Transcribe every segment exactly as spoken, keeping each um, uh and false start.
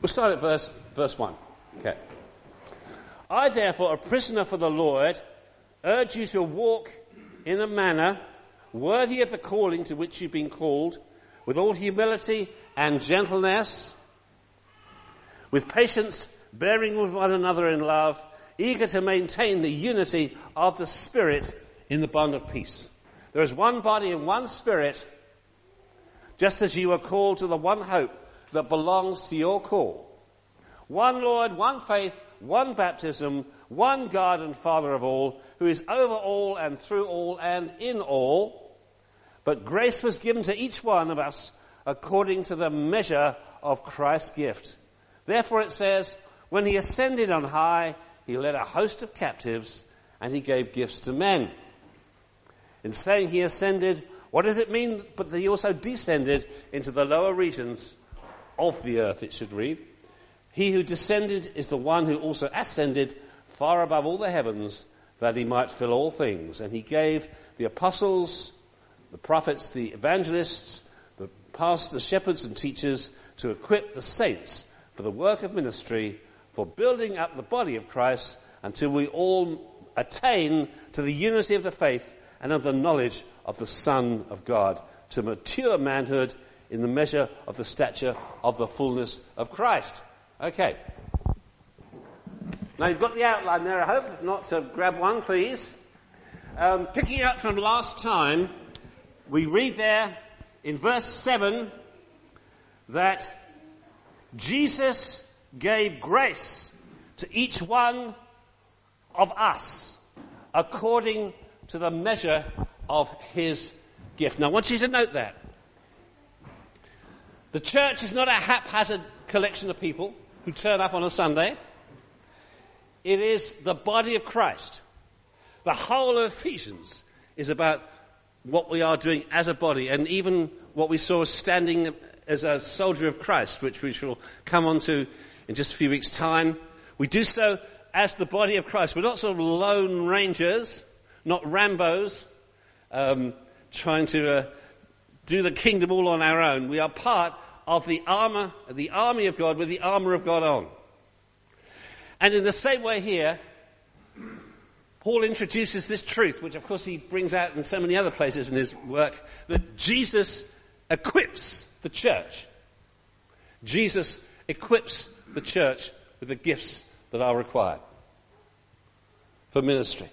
We'll start at verse, verse one. Okay. I, therefore, a prisoner for the Lord, urge you to walk in a manner worthy of the calling to which you've been called, with all humility and gentleness, with patience, bearing with one another in love, eager to maintain the unity of the Spirit in the bond of peace. There is one body and one Spirit, just as you are called to the one hope that belongs to your call. One Lord, one faith, one baptism, one God and Father of all, who is over all and through all and in all. But grace was given to each one of us according to the measure of Christ's gift. Therefore it says, when he ascended on high, he led a host of captives and he gave gifts to men. In saying he ascended, what does it mean but that he also descended into the lower regions of the earth, it should read. He who descended is the one who also ascended far above all the heavens, that he might fill all things. And he gave the apostles, the prophets, the evangelists, the pastors, shepherds and teachers to equip the saints for the work of ministry, for building up the body of Christ until we all attain to the unity of the faith and of the knowledge of the Son of God, to mature manhood in the measure of the stature of the fullness of Christ. Okay. Now you've got the outline there, I hope. If not, to grab one, please. Um, picking up from last time, we read there in verse seven that Jesus gave grace to each one of us according to the measure of his gift. Now I want you to note that. The church is not a haphazard collection of people who turn up on a Sunday. It is the body of Christ. The whole of Ephesians is about what we are doing as a body, and even what we saw standing as a soldier of Christ, which we shall come on to in just a few weeks' time. We do so as the body of Christ. We're not sort of lone rangers, not Rambos, um, trying to uh, do the kingdom all on our own. We are part of the armor, the army of God with the armor of God on. And in the same way here, Paul introduces this truth, which of course he brings out in so many other places in his work, that Jesus equips the church. Jesus equips the church with the gifts that are required for ministry.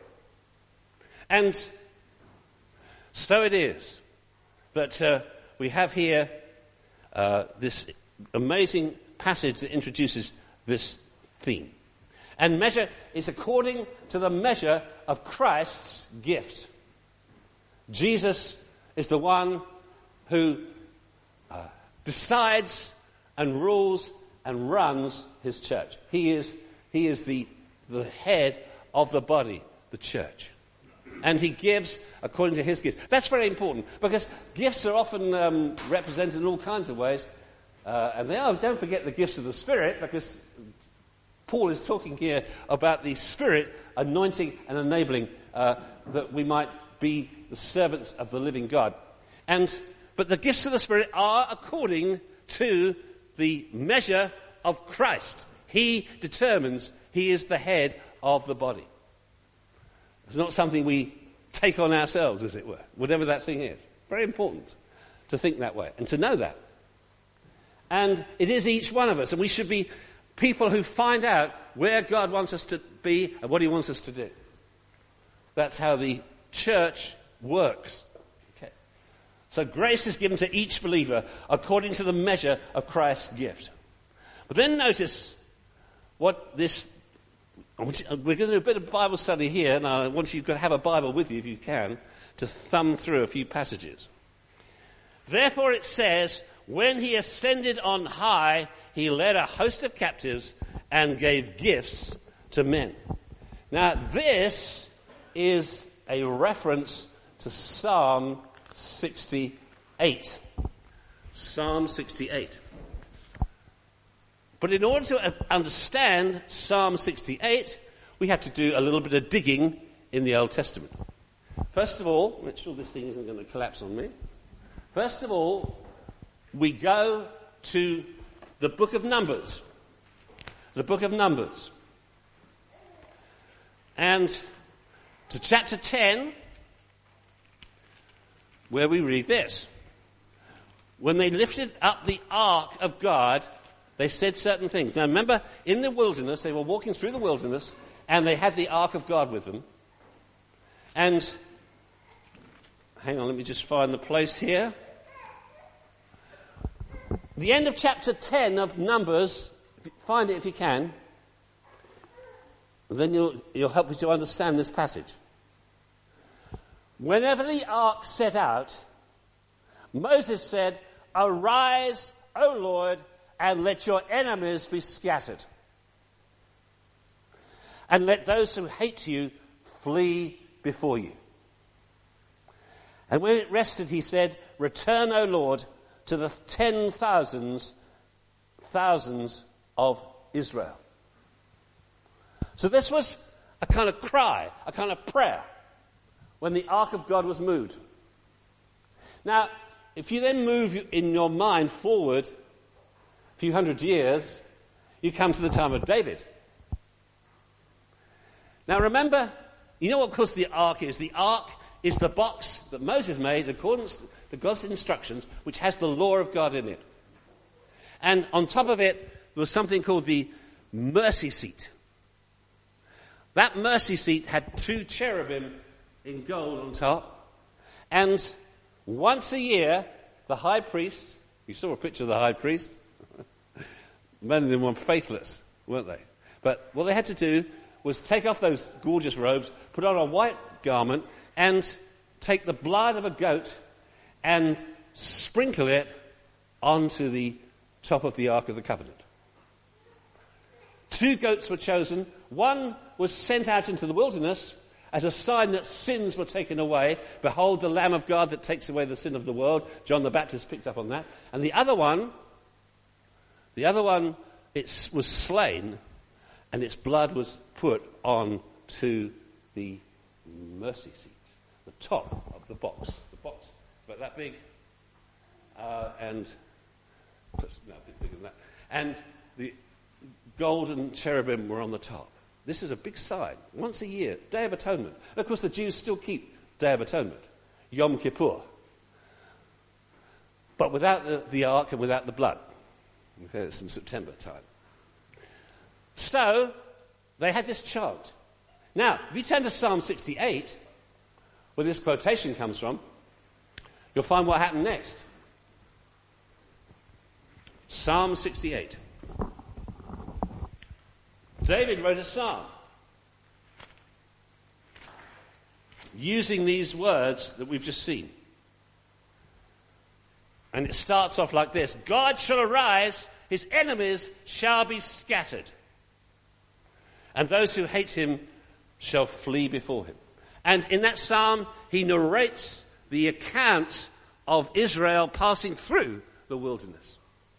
And so it is that uh, we have here uh, this amazing passage that introduces this theme. And measure is according to the measure of Christ's gift. Jesus is the one who uh, decides and rules and runs his church. He is, he is the, the head of the body, the church. And he gives according to his gifts. That's very important, because gifts are often um, represented in all kinds of ways. Uh, and they are, don't forget the gifts of the Spirit, because Paul is talking here about the Spirit anointing and enabling uh, that we might be the servants of the living God. And but the gifts of the Spirit are according to the measure of Christ. He determines, he is the head of the body. It's not something we take on ourselves, as it were, whatever that thing is. Very important to think that way and to know that. And it is each one of us, and we should be people who find out where God wants us to be and what he wants us to do. That's how the church works. Okay. So grace is given to each believer according to the measure of Christ's gift. But then notice what this, we're going to do a bit of Bible study here, and I want you to have a Bible with you if you can, to thumb through a few passages. Therefore it says, when he ascended on high, he led a host of captives and gave gifts to men. Now this is a reference to Psalm sixty-eight. Psalm sixty-eight. But in order to understand Psalm sixty-eight, we have to do a little bit of digging in the Old Testament. First of all, make sure this thing isn't going to collapse on me. First of all, we go to the book of Numbers. The book of Numbers. And to chapter ten, where we read this. When they lifted up the ark of God, they said certain things. Now remember, in the wilderness, they were walking through the wilderness, and they had the ark of God with them. And, hang on, let me just find the place here. The end of chapter ten of Numbers, find it if you can, then you'll, you'll help me to understand this passage. Whenever the ark set out, Moses said, "Arise, O Lord, and let your enemies be scattered. And let those who hate you flee before you." And when it rested, he said, "Return, O Lord, to the ten thousands, thousands of Israel." So this was a kind of cry, a kind of prayer, when the ark of God was moved. Now, if you then move in your mind forward a few hundred years, you come to the time of David. Now remember, you know what of course the ark is? The ark is the box that Moses made according to God's instructions, which has the law of God in it. And on top of it, there was something called the mercy seat. That mercy seat had two cherubim in gold on top. And once a year, the high priest, you saw a picture of the high priest. Many of them were faithless, weren't they? But what they had to do was take off those gorgeous robes, put on a white garment, and take the blood of a goat and sprinkle it onto the top of the Ark of the Covenant. Two goats were chosen. One was sent out into the wilderness as a sign that sins were taken away. Behold, the Lamb of God that takes away the sin of the world. John the Baptist picked up on that. And the other one, the other one, it was slain, and its blood was put on to the mercy seat, the top of the box. The box, about that big, uh, and no, a bit bigger than that. And the golden cherubim were on the top. This is a big sign. Once a year, Day of Atonement. And of course, the Jews still keep Day of Atonement, Yom Kippur, but without the, the ark and without the blood. Okay, it's in September time. So they had this chant. Now, if you turn to Psalm sixty-eight, where this quotation comes from, you'll find what happened next. Psalm sixty-eight. David wrote a psalm using these words that we've just seen. And it starts off like this: God shall arise, his enemies shall be scattered, and those who hate him shall flee before him. And in that psalm, he narrates the account of Israel passing through the wilderness.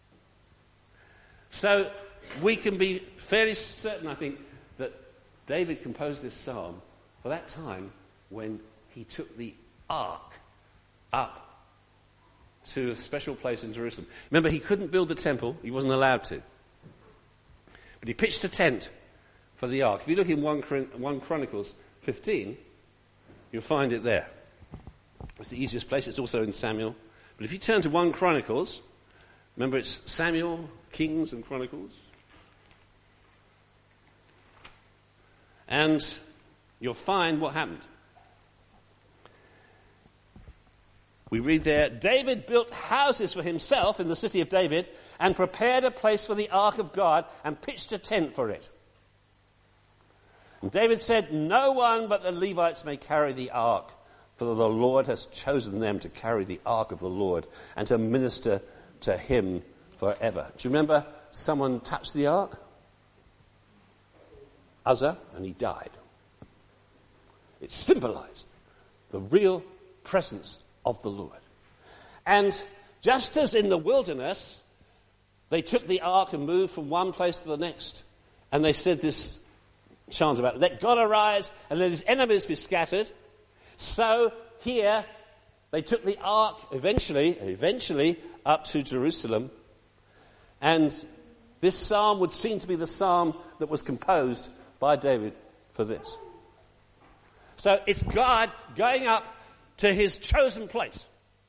So we can be fairly certain, I think, that David composed this psalm for that time when he took the ark up to a special place in Jerusalem. Remember, he couldn't build the temple. He wasn't allowed to. But he pitched a tent for the ark. If you look in First Chronicles fifteen, you'll find it there. It's the easiest place. It's also in Samuel. But if you turn to First Chronicles, remember it's Samuel, Kings and Chronicles. And you'll find what happened. We read there, David built houses for himself in the city of David and prepared a place for the ark of God and pitched a tent for it. And David said, no one but the Levites may carry the ark, for the Lord has chosen them to carry the ark of the Lord and to minister to him forever. Do you remember someone touched the ark? Uzzah, and he died. It symbolized the real presence of the Lord. And just as in the wilderness, they took the ark and moved from one place to the next, and they said this chant about, let God arise and let his enemies be scattered. So here, they took the ark eventually, eventually up to Jerusalem, And this psalm would seem to be the psalm that was composed by David for this. So it's God going up to his chosen place.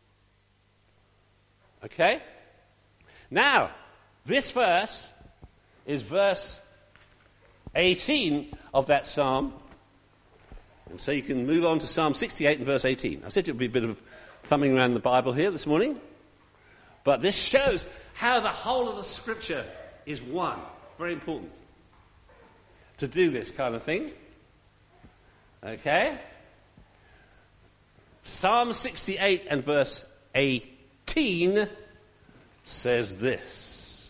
Okay? Now, this verse is verse eighteen of that psalm. And so you can move on to Psalm sixty-eight and verse eighteen. I said it would be a bit of thumbing around the Bible here this morning. But this shows how the whole of the scripture is one. Very important to do this kind of thing. Okay? Psalm sixty-eight and verse eighteen says this.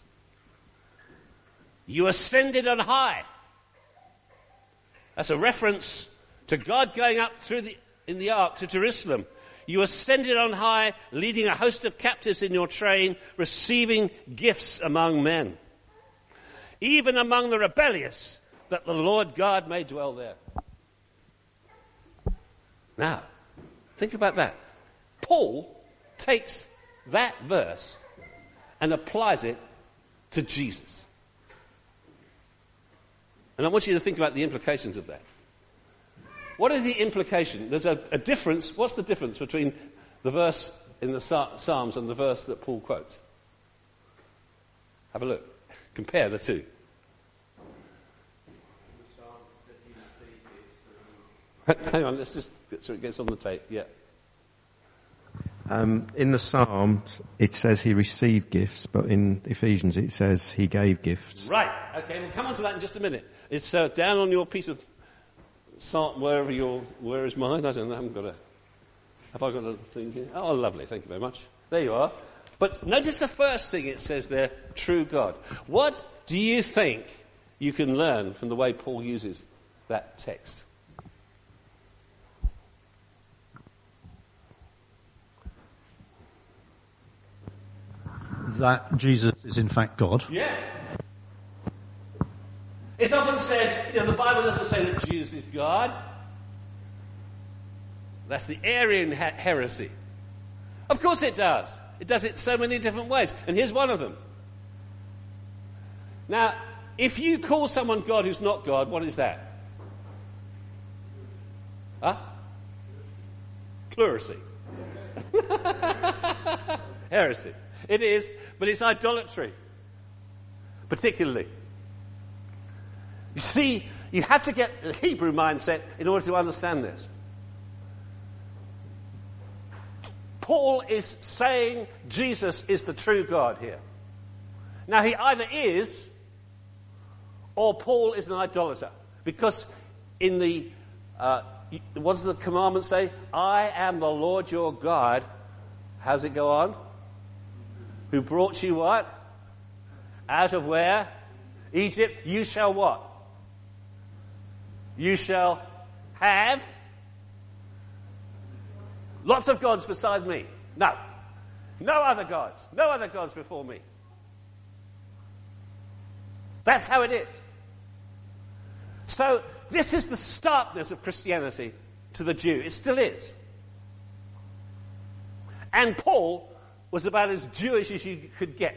You ascended on high. That's a reference to God going up through the, in the ark to Jerusalem. You ascended on high, leading a host of captives in your train, receiving gifts among men. Even among the rebellious, that the Lord God may dwell there. Now, think about that. Paul takes that verse and applies it to Jesus. And I want you to think about the implications of that. What are the implications? There's a, a difference. What's the difference between the verse in the Psalms and the verse that Paul quotes? Have a look. Compare the two. Hang on, let's just get so it gets on the tape. Yeah. Um, in the Psalms, it says he received gifts, but in Ephesians it says he gave gifts. Right. Okay, we'll come on to that in just a minute. It's uh, down on your piece of Psalm, wherever your, where is mine? I don't know, I haven't got a, have I got a thing here? Oh, lovely, thank you very much. There you are. But notice the first thing it says there, true God. What do you think you can learn from the way Paul uses that text? That Jesus is in fact God. Yeah. It's often said, you know, the Bible doesn't say that Jesus is God. That's the Arian he- heresy. Of course it does. It does it so many different ways. And here's one of them. Now, if you call someone God who's not God, what is that? Huh? Pleurisy. Heresy. It is, but it's idolatry. Particularly. You see, you have to get the Hebrew mindset in order to understand this. Paul is saying Jesus is the true God here. Now he either is, or Paul is an idolater. Because in the, uh, what does the commandment say? I am the Lord your God. How's it go on? Who brought you what? Out of where? Egypt. You shall what? You shall have lots of gods beside me. No. No other gods. No other gods before me. That's how it is. So this is the starkness of Christianity to the Jew. It still is. And Paul was about as Jewish as you could get.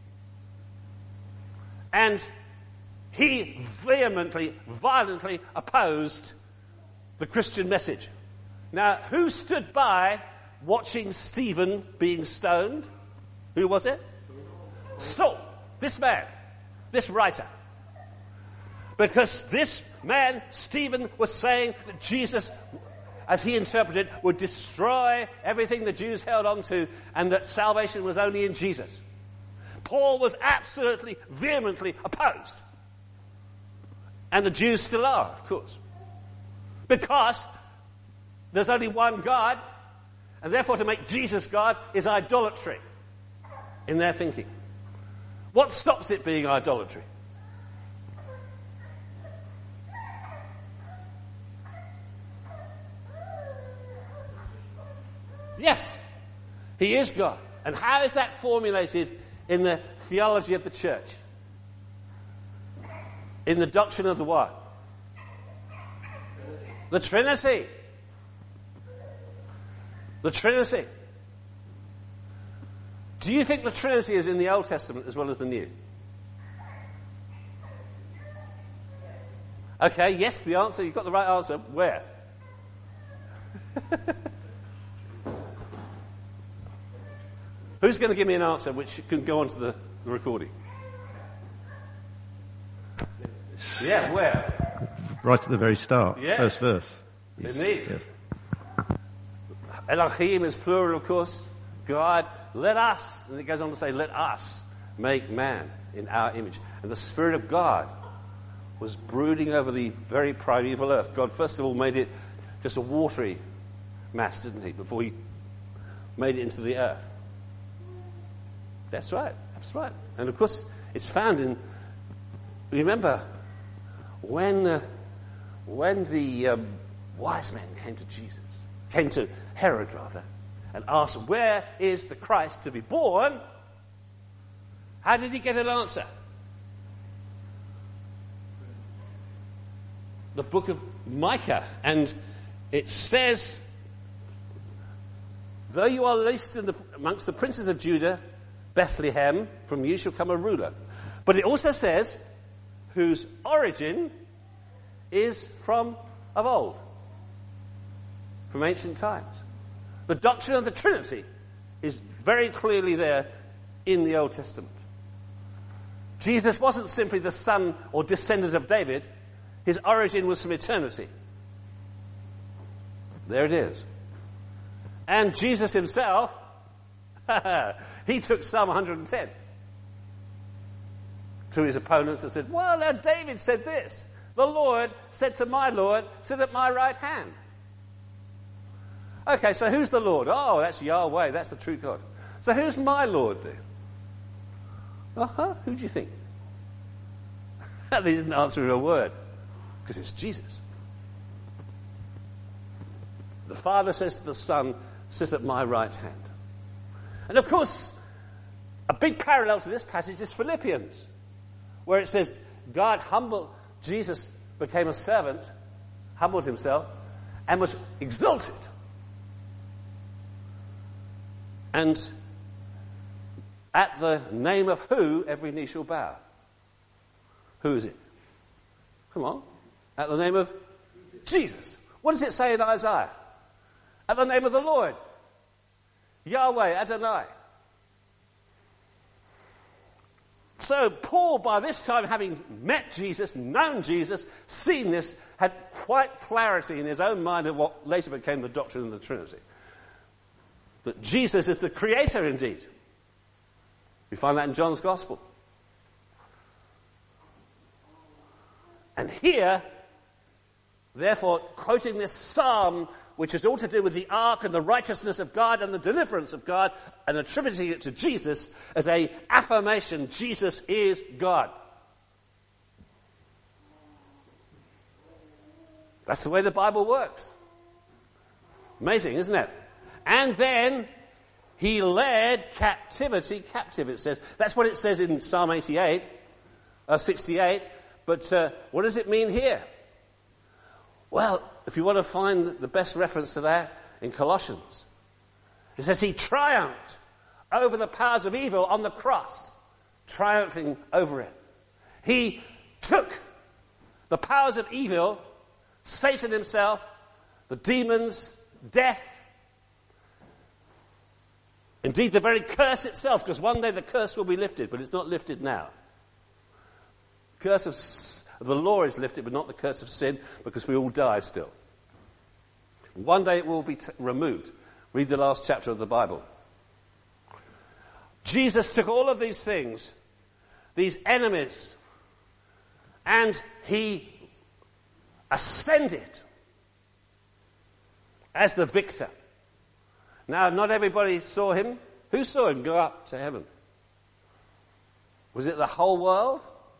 And he vehemently, violently opposed the Christian message. Now, who stood by watching Stephen being stoned? Who was it? Saul. This man. This writer. Because this man, Stephen, was saying that Jesus, as he interpreted, would destroy everything the Jews held on to, and that salvation was only in Jesus. Paul was absolutely, vehemently opposed. And the Jews still are, of course. Because there's only one God, and therefore to make Jesus God is idolatry in their thinking. What stops it being idolatry? Yes, he is God. And how is that formulated in the theology of the church? In the doctrine of the what? The Trinity. The Trinity. Do you think the Trinity is in the Old Testament as well as the New? Okay, yes, the answer. You've got the right answer. Where? Who's going to give me an answer which can go onto the, the recording? Yeah, where? Right at the very start, Yeah. first verse. Is- Indeed. yeah. Elohim is plural, of course. God, let us, and it goes on to say, let us make man in our image. And the Spirit of God was brooding over the very primeval earth. God, first of all, made it just a watery mass, didn't he, before he made it into the earth. That's right. That's right. And of course, it's found in, remember, when, uh, when the um, wise men came to Jesus, came to Herod rather, and asked, where is the Christ to be born? How did he get an answer? The book of Micah. And it says, though you are least in the, amongst the princes of Judah, Bethlehem, from you shall come a ruler. But it also says, whose origin is from of old, from ancient times. The doctrine of the Trinity is very clearly there in the Old Testament. Jesus wasn't simply the son or descendant of David. His origin was from eternity. There it is. And Jesus himself, he took Psalm one hundred ten to his opponents and said, well, now David said this. The Lord said to my Lord, sit at my right hand. Okay, so who's the Lord? Oh, that's Yahweh. That's the true God. So who's my Lord then? Uh-huh. Who do you think? They didn't answer in a word. Because it's Jesus. The Father says to the Son, sit at my right hand. And of course, a big parallel to this passage is Philippians, where it says, God humbled, Jesus became a servant, humbled himself, and was exalted. And at the name of who every knee shall bow. Who is it? Come on. At the name of Jesus. What does it say in Isaiah? At the name of the Lord. Yahweh, Adonai. So Paul, by this time, having met Jesus, known Jesus, seen this, had quite clarity in his own mind of what later became the doctrine of the Trinity. That Jesus is the creator indeed. We find that in John's Gospel. And here, therefore, quoting this psalm, which is all to do with the ark and the righteousness of God and the deliverance of God, and attributing it to Jesus as a affirmation, Jesus is God. That's the way the Bible works. Amazing, isn't it? And then he led captivity captive, it says. That's what it says in Psalm eighty-eight, uh, sixty-eight. But uh, what does it mean here? Well, if you want to find the best reference to that, in Colossians, it says he triumphed over the powers of evil on the cross, triumphing over it. He took the powers of evil, Satan himself, the demons, death, indeed the very curse itself, because one day the curse will be lifted, but it's not lifted now. The curse of the law is lifted, but not the curse of sin, because we all die still. One day it will be t- removed. Read the last chapter of the Bible. Jesus took all of these things, these enemies, and he ascended as the victor. Now, not everybody saw him. Who saw him go up to heaven? Was it the whole world?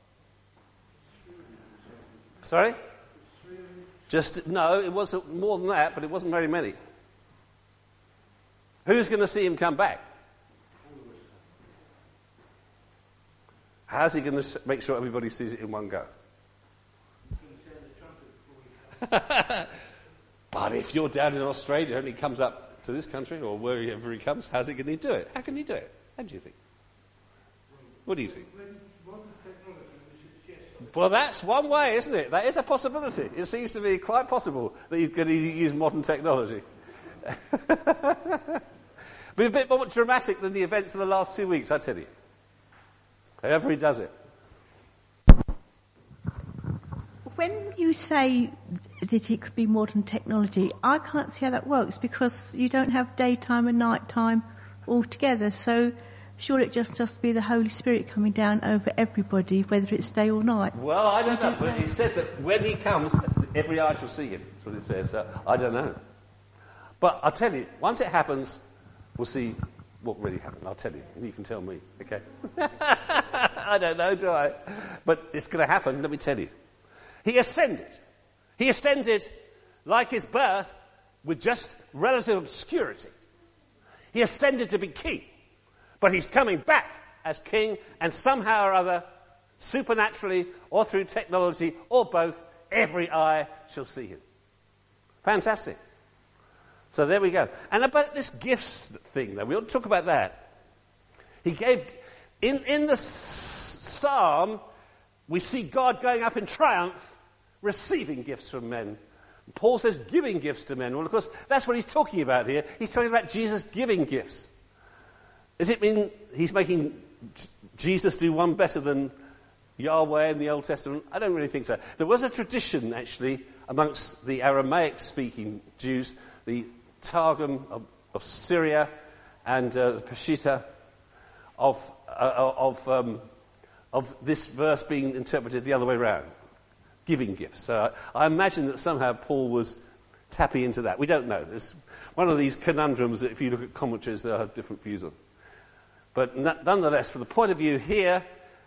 Sorry? Just, no, it wasn't more than that, but it wasn't very many. Who's going to see him come back? How's he going to make sure everybody sees it in one go? But if you're down in Australia and he comes up to this country or wherever he comes, how's he going to do it? How can he do it? How do you think? What do you think? Well, that's one way, isn't it? That is a possibility. It seems to be quite possible that he's going to use modern technology. Be a bit more dramatic than the events of the last two weeks, I tell you. However he does it. When you say that it could be modern technology, I can't see how that works because you don't have daytime and nighttime all together. So surely it just must be the Holy Spirit coming down over everybody, whether it's day or night. Well, I don't, I don't know, know. but it says that when he comes, every eye shall see him. That's what it says. So I don't know. But I'll tell you, once it happens, we'll see what really happened. I'll tell you, and you can tell me, okay? I don't know, do I? But it's going to happen, let me tell you. He ascended. He ascended like his birth with just relative obscurity. He ascended to be king. But he's coming back as king, and somehow or other, supernaturally or through technology or both, every eye shall see him. Fantastic. So there we go. And about this gifts thing, though, we ought to talk about that. He gave, in, in the s- psalm, we see God going up in triumph, receiving gifts from men. Paul says giving gifts to men. Well, of course, that's what he's talking about here. He's talking about Jesus giving gifts. Does it mean he's making J- Jesus do one better than Yahweh in the Old Testament? I don't really think so. There was a tradition, actually, amongst the Aramaic-speaking Jews, the Targum of, of Syria and uh, the Peshitta, of, uh, of, um, of this verse being interpreted the other way around. Giving gifts. So I, I imagine that somehow Paul was tapping into that. We don't know. There's one of these conundrums that if you look at commentaries, they'll have different views on. But n- nonetheless, from the point of view here,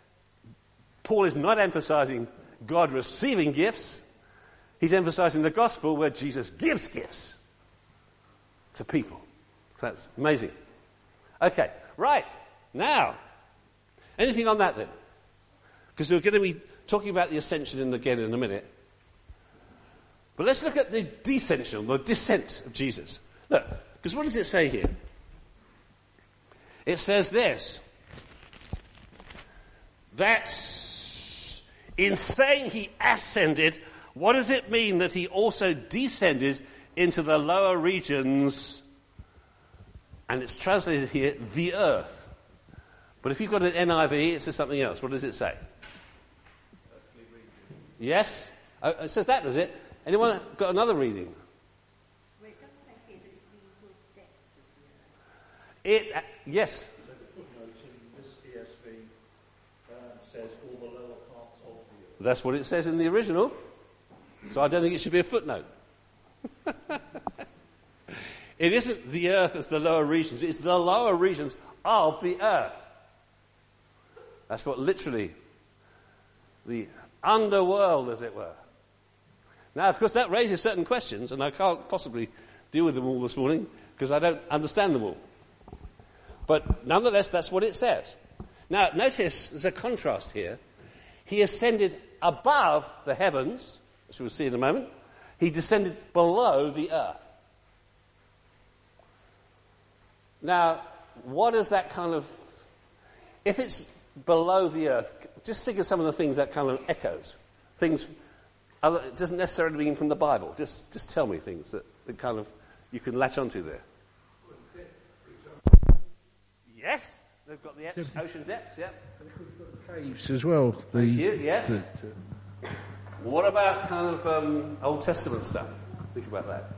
Paul is not emphasizing God receiving gifts. He's emphasizing the gospel where Jesus gives gifts to people. That's amazing. Okay, right. Now, anything on that then? Because we're going to be talking about the ascension in, again in a minute. But let's look at the descension, the descent of Jesus. Look, because what does it say here? It says this, that in saying he ascended, what does it mean that he also descended into the lower regions? And it's translated here, the earth. But if you've got an N I V, it says something else. What does it say? Yes? Oh, it says that, does it? Anyone got another reading? It, uh, yes. So the footnote in this E S V um, says all the lower parts of the earth. That's what it says in the original. So I don't think it should be a footnote. It isn't the earth as the lower regions. It's the lower regions of the earth. That's what literally, the underworld, as it were. Now, of course, that raises certain questions, and I can't possibly deal with them all this morning because I don't understand them all. But nonetheless, that's what it says. Now, notice there's a contrast here. He ascended above the heavens, as we'll see in a moment. He descended below the earth. Now, what is that kind of... If it's below the earth, just think of some of the things that kind of echoes. Things... Other, it doesn't necessarily mean from the Bible. Just just tell me things that, that kind of you can latch onto there. Yes, they've got the ocean depths, yeah. Caves as well. The, Thank you, yes. The, What about kind of um, Old Testament stuff? Think about that.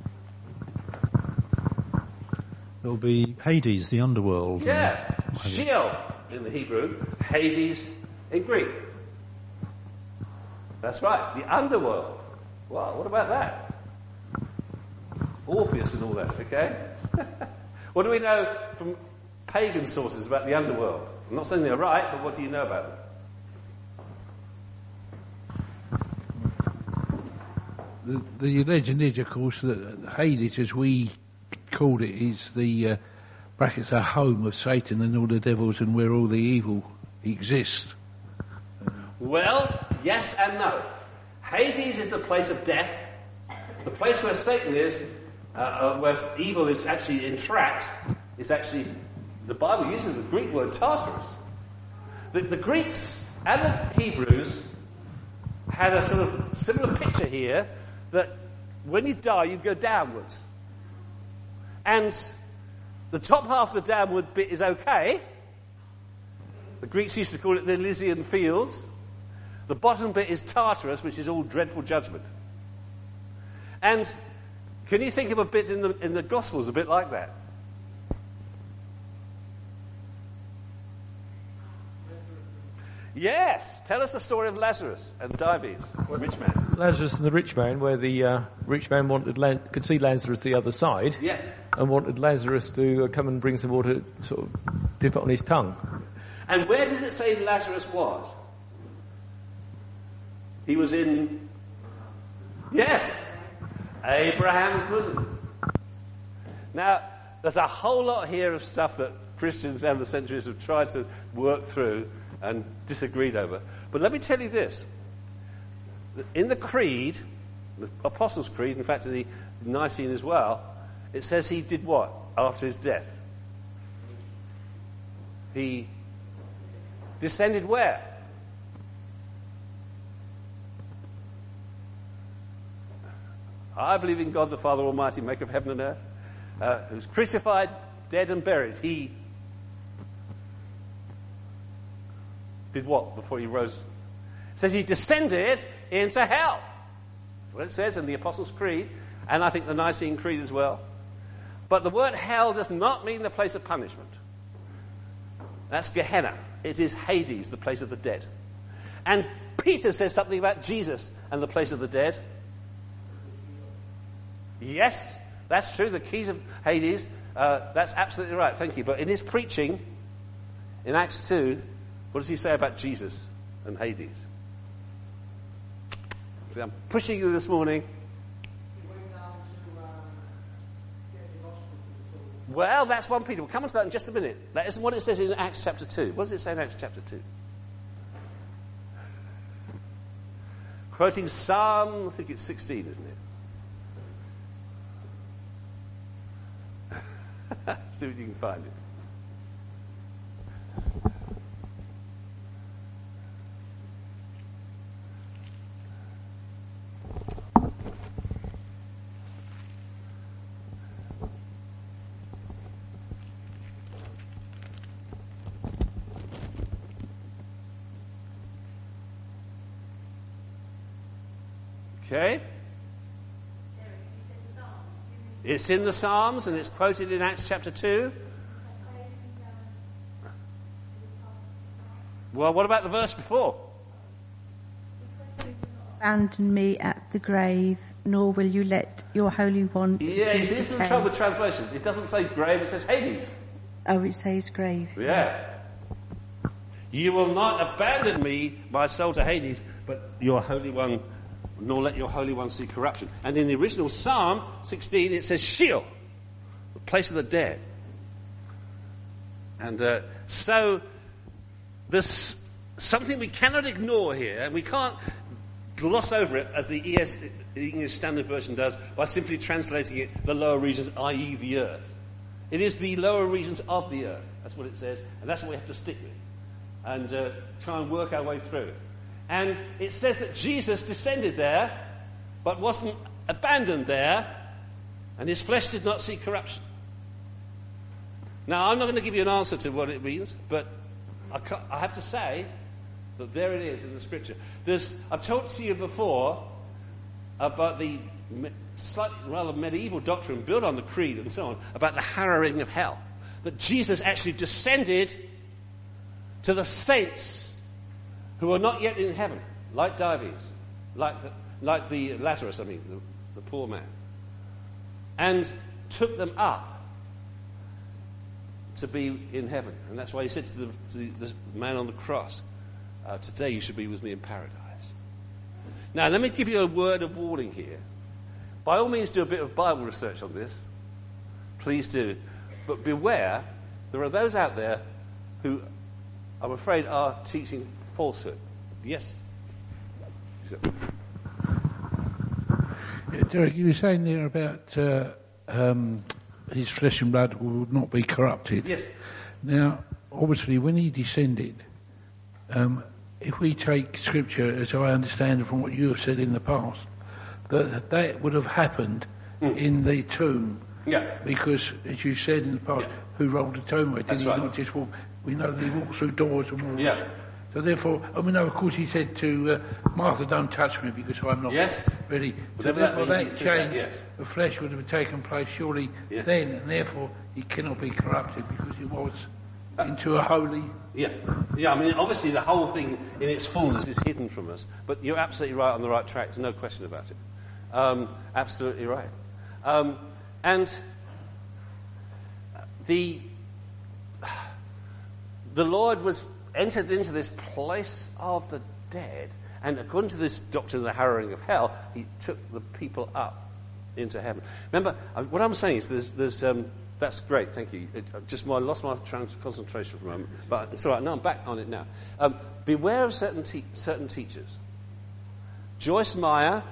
There'll be Hades, the underworld. Yeah, Sheol in the Hebrew, Hades in Greek. That's right, the underworld. Wow, what about that? Orpheus and all that, okay? What do we know from pagan sources about the underworld? I'm not saying they're right, but what do you know about them? the, the legend is, of course, that Hades, as we called it, is the uh, brackets a home of Satan and all the devils, and where all the evil exists. Well, yes and no. Hades is the place of death. The place where Satan is, uh, uh, where evil is actually entrapped, is actually the Bible uses the Greek word Tartarus. The, the Greeks and the Hebrews had a sort of similar picture here, that when you die, you go downwards. And the top half of the downward bit is okay. The Greeks used to call it the Elysian fields. The bottom bit is Tartarus, which is all dreadful judgment. And can you think of a bit in the, in the Gospels a bit like that? Yes, tell us the story of Lazarus and Dives, the rich man. Lazarus and the rich man, where the uh, rich man wanted La- could see Lazarus the other side, Yeah. and wanted Lazarus to uh, come and bring some water, sort of dip it on his tongue. And where does it say Lazarus was? He was in, yes, Abraham's bosom. Now, there's a whole lot here of stuff that Christians down the centuries have tried to work through and disagreed over. But let me tell you this. In the Creed, the Apostles' Creed, in fact in the Nicene as well, it says he did what after his death? He descended where? I believe in God the Father Almighty, maker of heaven and earth, uh, who was crucified, dead and buried. He did what before he rose? It says he descended into hell. That's what it says in the Apostles' Creed, and I think the Nicene Creed as well. But the word hell does not mean the place of punishment. That's Gehenna. It is Hades, the place of the dead. And Peter says something about Jesus and the place of the dead. Yes, that's true, the keys of Hades. Uh, that's absolutely right, thank you. But in his preaching, in Acts two, what does he say about Jesus and Hades? See, I'm pushing you this morning. Well, that's one Peter. We'll come on to that in just a minute. That isn't what it says in Acts chapter two. What does it say in Acts chapter two? Quoting Psalm, I think it's sixteen, isn't it? See what you can find it. Okay? It's in the Psalms and it's quoted in Acts chapter two. Well, what about the verse before? Abandon me at the grave, nor will you let your Holy One Yeah, this is the trouble with translations. It doesn't say grave, it says Hades. Oh, it says grave. Yeah. You will not abandon me, my soul, to Hades, but your Holy One, nor let your Holy One see corruption. And in the original Psalm sixteen, it says Sheol, the place of the dead. And uh, so there's something we cannot ignore here, and we can't gloss over it as the E S, the English Standard Version does by simply translating it the lower regions, that is the earth. It is the lower regions of the earth. That's what it says, and that's what we have to stick with and uh, try and work our way through. And it says that Jesus descended there, but wasn't abandoned there, and his flesh did not see corruption. Now, I'm not going to give you an answer to what it means, but I, ca- I have to say that there it is in the scripture. There's, I've talked to you before about the me- slightly rather medieval doctrine built on the creed and so on, about the harrowing of hell. That Jesus actually descended to the saints who are not yet in heaven, like Dives, like the, like the Lazarus, I mean, the, the poor man, and took them up to be in heaven. And that's why he said to the, to the, the man on the cross, uh, today you should be with me in paradise. Now, let me give you a word of warning here. By all means, do a bit of Bible research on this. Please do. But beware, there are those out there who, I'm afraid, are teaching falsehood. Yes? Yeah, Derek, you were saying there about uh, um, his flesh and blood would not be corrupted. Yes. Now, obviously, when he descended, um, if we take Scripture, as I understand it from what you have said in the past, that that would have happened mm. in the tomb. Yeah. Because, as you said in the past, yeah. who rolled the tomb away? Did That's he right. not just walk? We know that he walked through doors and walls. Yeah. So therefore, and we know, of course, he said to uh, Martha, don't touch me because I'm not yes. ready. So Whatever therefore that, that change that, yes. of flesh would have taken place surely yes. then, and therefore he cannot be corrupted because he was into a holy... Yeah, yeah. I mean, obviously the whole thing in its fullness is hidden from us, but you're absolutely right on the right track. There's no question about it. Um, absolutely right. Um, and the the Lord was entered into this place of the dead, and according to this doctrine of the harrowing of hell, he took the people up into heaven. Remember, what I'm saying is there's, there's um, that's great, thank you. It, just I lost my trans- concentration for a moment, but it's all right. No, I'm back on it now. Um, beware of certain te- certain teachers. Joyce Meyer,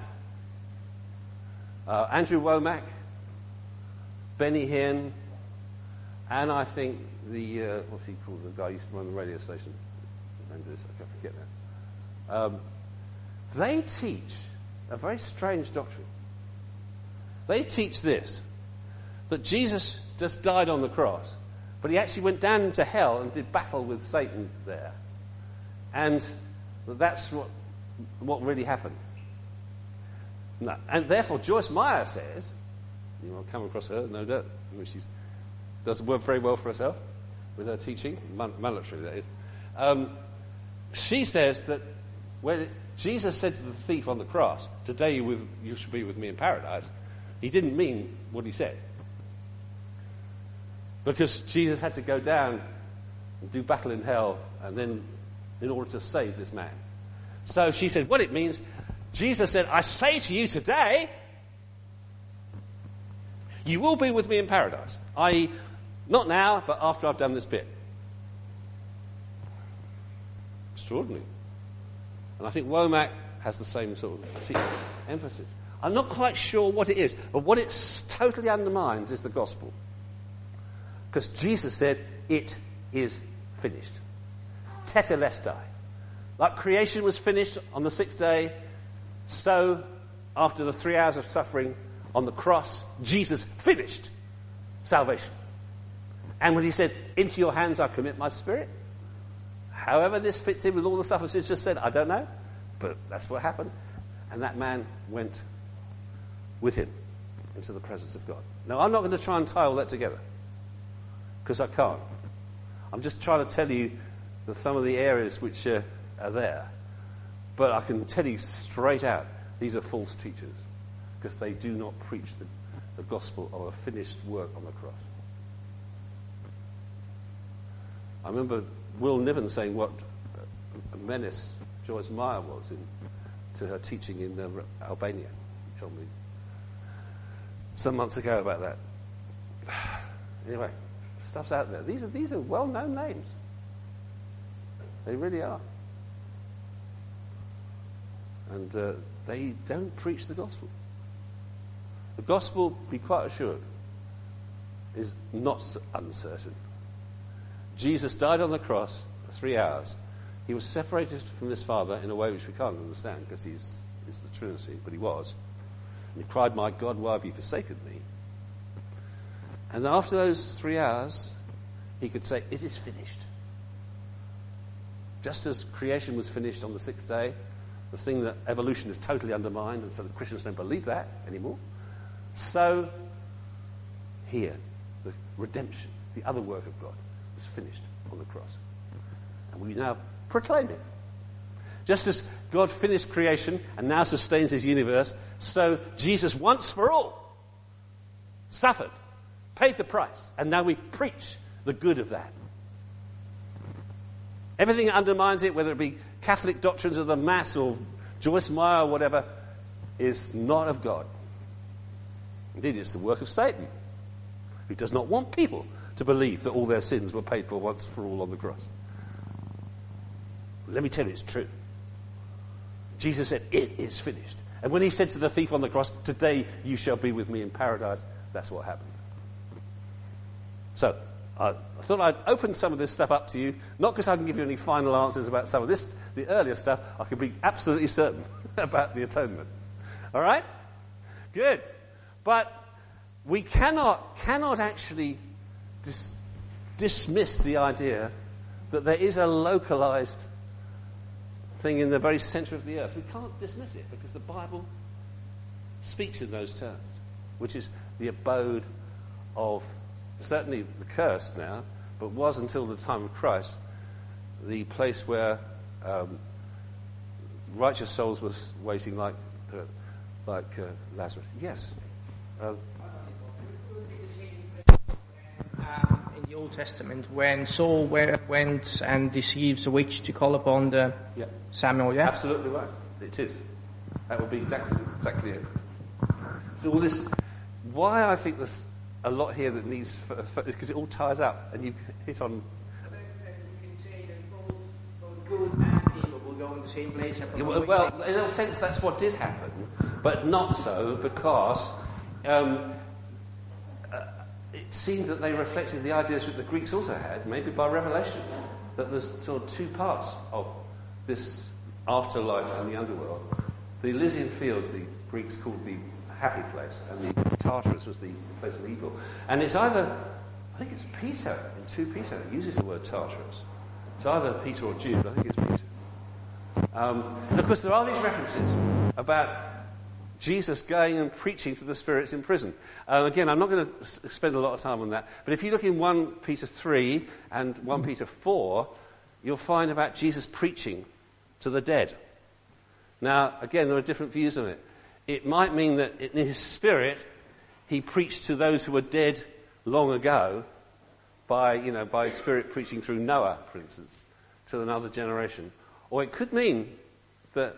uh, Andrew Womack, Benny Hinn, and I think the uh, what's he called? The guy who used to run the radio station. I can't forget that. Um, they teach a very strange doctrine. They teach this, that Jesus just died on the cross, but he actually went down into hell and did battle with Satan there. And that's what what really happened. No. And therefore Joyce Meyer says, you will come across her, no doubt, she does work very well for herself with her teaching, military that is. Um, she says that when Jesus said to the thief on the cross, today you, with, you should be with me in paradise, he didn't mean what he said. Because Jesus had to go down and do battle in hell and then in order to save this man. So she said, what it means, Jesus said, I say to you today, you will be with me in paradise. that is, not now, but after I've done this bit. Extraordinary. And I think Womack has the same sort of emphasis. I'm not quite sure what it is, but what it totally undermines is the gospel. Because Jesus said, it is finished. Tetelestai. Like creation was finished on the sixth day, so after the three hours of suffering on the cross, Jesus finished salvation. And when he said, into your hands I commit my spirit, however this fits in with all the stuff I've just said, I don't know, but that's what happened. And that man went with him into the presence of God. Now, I'm not going to try and tie all that together, because I can't. I'm just trying to tell you the, some of the areas which uh, are there. But I can tell you straight out, these are false teachers, because they do not preach the, the gospel of a finished work on the cross. I remember Will Niven saying what a menace Joyce Meyer was in, to her teaching in uh, Albania. She told me some months ago about that. Anyway, stuff's out there. These are these are well-known names. They really are. And uh, they don't preach the gospel. The gospel, be quite assured, is not uncertain. Jesus died on the cross for three hours. He was separated from his Father in a way which we can't understand because he's, he's the Trinity, but he was. And he cried, my God, why have you forsaken me? And after those three hours, he could say, it is finished. Just as creation was finished on the sixth day, the thing that evolution is totally undermined, and so the Christians don't believe that anymore. So, here, the redemption, the other work of God, was finished on the cross. And we now proclaim it. Just as God finished creation and now sustains his universe, so Jesus once for all suffered, paid the price, and now we preach the good of that. Everything that undermines it, whether it be Catholic doctrines of the Mass or Joyce Meyer or whatever, is not of God. Indeed, it's the work of Satan, who does not want people to believe that all their sins were paid for once for all on the cross. Let me tell you, it's true. Jesus said, it is finished. And when he said to the thief on the cross, today you shall be with me in paradise, that's what happened. So, I thought I'd open some of this stuff up to you, not because I can give you any final answers about some of this, the earlier stuff. I can be absolutely certain about the atonement. All right? Good. But we cannot, cannot actually dis- dismiss the idea that there is a localized thing in the very center of the earth. We can't dismiss it because the Bible speaks in those terms, which is the abode of, certainly the cursed now, but was until the time of Christ, the place where um, righteous souls was waiting like uh, like uh, Lazarus. Yes. Uh, um, in the Old Testament, when Saul went and deceived the witch to call upon the yeah. Samuel, yeah? Absolutely right. It is. That would be exactly exactly it. So all this, why I think there's a lot here that needs, because it all ties up, and you hit on. Good and evil will go in the same place. Yeah, well, well, in a sense, that's what did happen, but not so because um, uh, it seemed that they reflected the ideas that the Greeks also had, maybe by revelation, that there's sort of two parts of this afterlife and the underworld. The Elysian fields, the Greeks called the happy place, and the Tartarus was the place of evil. And it's either, I think it's Peter, in Second Peter, uses the word Tartarus. It's either Peter or Jude, I think it's Peter. Um, and of course there are these references about Jesus going and preaching to the spirits in prison. Uh, again, I'm not going to s- spend a lot of time on that, but if you look in First Peter three and First Peter four, you'll find about Jesus preaching to the dead. Now, again, there are different views on it. It might mean that in his spirit, he preached to those who were dead long ago by, you know, by spirit preaching through Noah, for instance, to another generation. Or it could mean that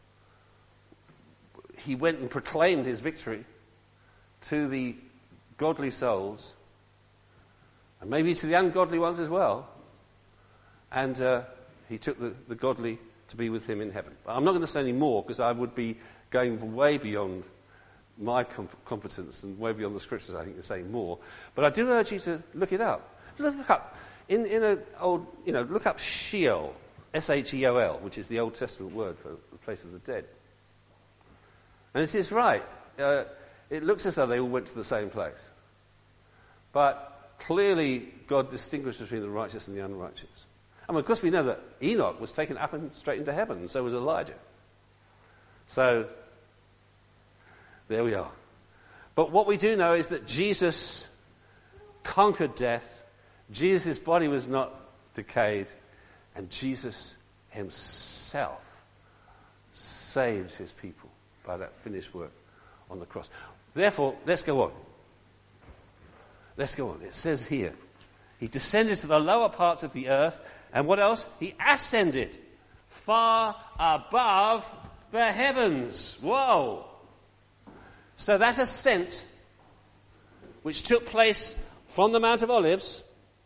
he went and proclaimed his victory to the godly souls, and maybe to the ungodly ones as well, and uh, he took the, the godly to be with him in heaven. But I'm not going to say any more because I would be going way beyond my comp- competence and way beyond the scriptures, I think, to say more. But I do urge you to look it up. Look up in in a old, you know, look up Sheol, S H E O L, which is the Old Testament word for the place of the dead. And it is right. Uh, it looks as though they all went to the same place, but clearly God distinguished between the righteous and the unrighteous. I mean, of course, we know that Enoch was taken up and straight into heaven, and so was Elijah. So, there we are. But what we do know is that Jesus conquered death, Jesus' body was not decayed, and Jesus himself saves his people by that finished work on the cross. Therefore, let's go on. Let's go on. It says here, he descended to the lower parts of the earth, and what else? He ascended far above the heavens. Whoa! So that ascent, which took place from the Mount of Olives,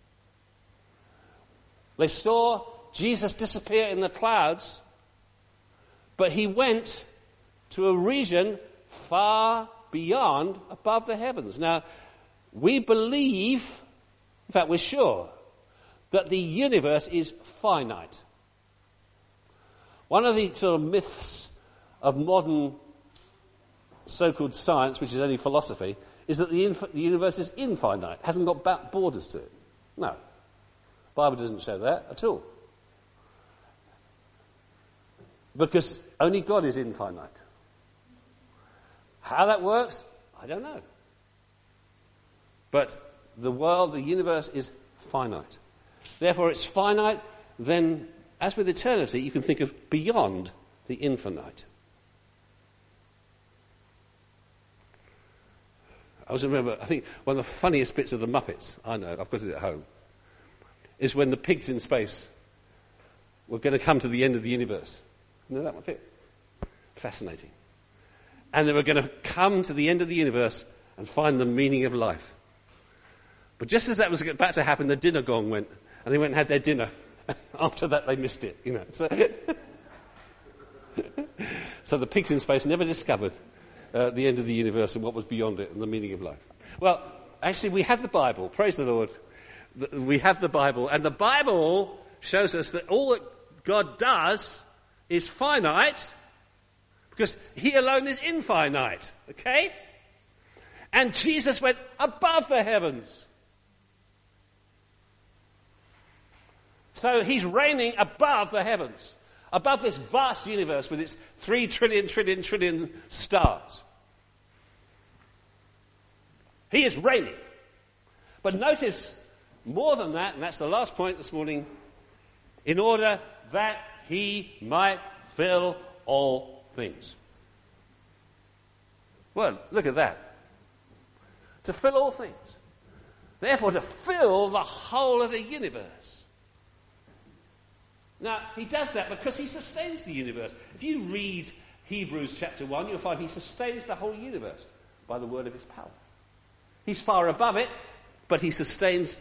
they saw Jesus disappear in the clouds, but he went to a region far beyond, above the heavens. Now, we believe, in fact we're sure, that the universe is finite. One of the sort of myths of modern so-called science, which is only philosophy, is that the, inf- the universe is infinite, hasn't got ba- borders to it. No. The Bible doesn't show that at all. Because only God is infinite. How that works, I don't know. But the world, the universe is finite. Therefore it's finite, then as with eternity, you can think of beyond the infinite. I always remember, I think one of the funniest bits of the Muppets, I know, I've got it at home, is when the pigs in space were going to come to the end of the universe. You know that one bit? Fascinating. And they were going to come to the end of the universe and find the meaning of life. But just as that was about to happen, the dinner gong went, and they went and had their dinner. After that, they missed it, you know. So, so the pigs in space never discovered uh, the end of the universe and what was beyond it and the meaning of life. Well, actually, we have the Bible. Praise the Lord. we have the Bible, and the Bible shows us that all that God does is finite, because he alone is infinite, okay? And Jesus went above the heavens. So he's reigning above the heavens, above this vast universe with its three trillion, trillion, trillion stars. He is reigning. But notice, more than that, and that's the last point this morning, in order that he might fill all things. Well, look at that. To fill all things. Therefore, to fill the whole of the universe. Now, he does that because he sustains the universe. If you read Hebrews chapter one, you'll find he sustains the whole universe by the word of his power. He's far above it, but he sustains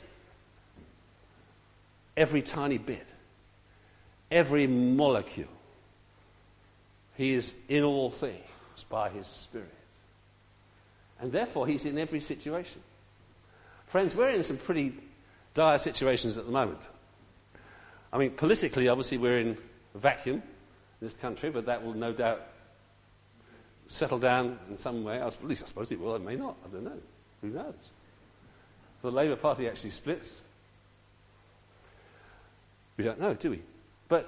every tiny bit, every molecule. He is in all things by his Spirit. And therefore, he's in every situation. Friends, we're in some pretty dire situations at the moment. I mean, politically, obviously, we're in a vacuum in this country, but that will no doubt settle down in some way. At least I suppose it will. It may not. I don't know. Who knows? The Labour Party actually splits. We don't know, do we? But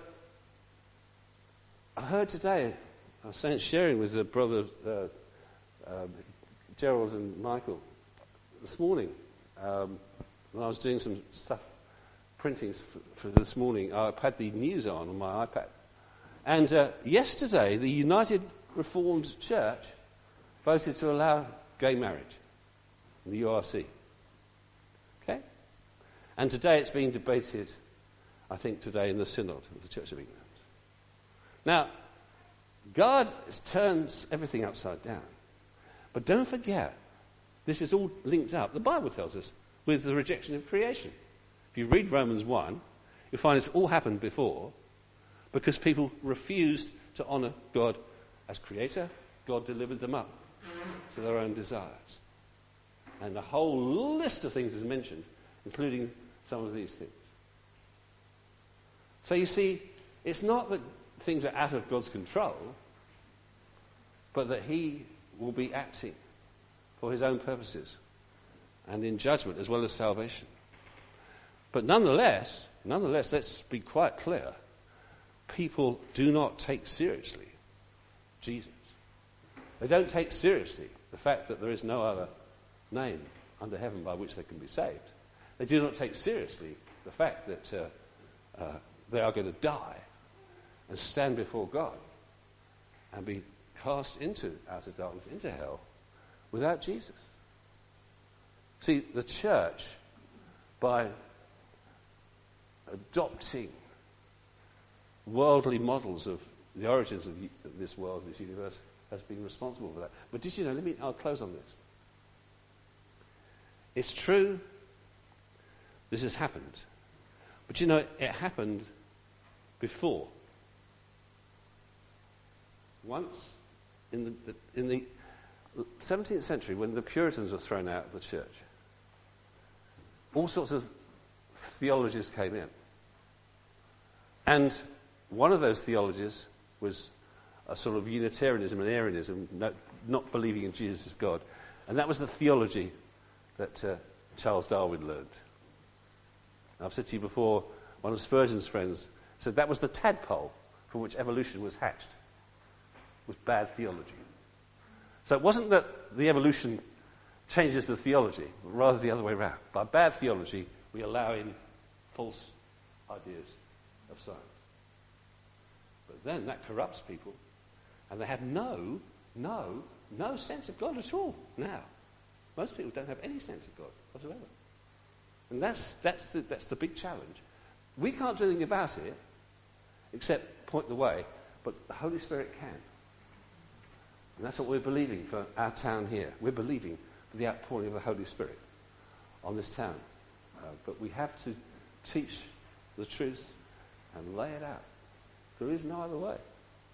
I heard today, I was saying, sharing with the brother uh, uh, Gerald and Michael this morning, um, when I was doing some stuff, printings for, for this morning. I've had the news on on my iPad. And uh, yesterday, the United Reformed Church voted to allow gay marriage in the U R C. Okay? And today it's being debated, I think today, in the Synod of the Church of England. Now, God turns everything upside down. But don't forget, this is all linked up, the Bible tells us, with the rejection of creation. If you read Romans one, you'll find it's all happened before because people refused to honour God as creator. God delivered them up to their own desires. And the whole list of things is mentioned, including some of these things. So you see, it's not that things are out of God's control, but that he will be acting for his own purposes and in judgment as well as salvation. But nonetheless, nonetheless, let's be quite clear. People do not take seriously Jesus. They don't take seriously the fact that there is no other name under heaven by which they can be saved. They do not take seriously the fact that uh, uh, they are going to die and stand before God and be cast into outer darkness, into hell, without Jesus. See, the church, by adopting worldly models of the origins of this world, this universe, has been responsible for that. But did you know, let me, I'll close on this. It's true, this has happened. But you know, it happened before. Once, in the, in the seventeenth century, when the Puritans were thrown out of the church, all sorts of theologies came in. And one of those theologies was a sort of Unitarianism and Arianism, not, not believing in Jesus as God. And that was the theology that uh, Charles Darwin learned. I've said to you before, one of Spurgeon's friends said that was the tadpole from which evolution was hatched, was bad theology. So it wasn't that the evolution changes the theology, but rather the other way around. By bad theology, we allow in false ideas of science. But then that corrupts people, and they have no, no, no sense of God at all now. Most people don't have any sense of God whatsoever. And that's, that's, the, that's the big challenge. We can't do anything about it, except point the way, but the Holy Spirit can. And that's what we're believing for our town here. We're believing for the outpouring of the Holy Spirit on this town. Uh, but we have to teach the truth and lay it out. There is no other way.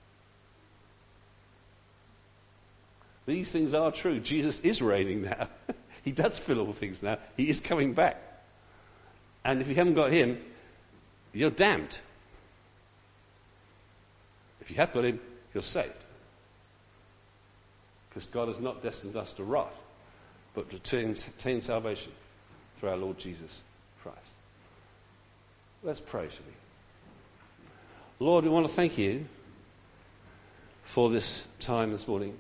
These things are true. Jesus is reigning now. He does fill all things now. He is coming back. And if you haven't got him, you're damned. If you have got him, you're saved. Because God has not destined us to rot, but to attain, attain salvation through our Lord Jesus Christ. Let's pray, shall we? Lord, we want to thank you for this time this morning.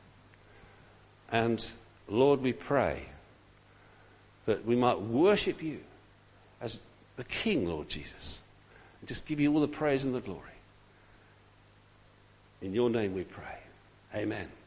And Lord, we pray that we might worship you as the King, Lord Jesus, and just give you all the praise and the glory. In your name we pray. Amen.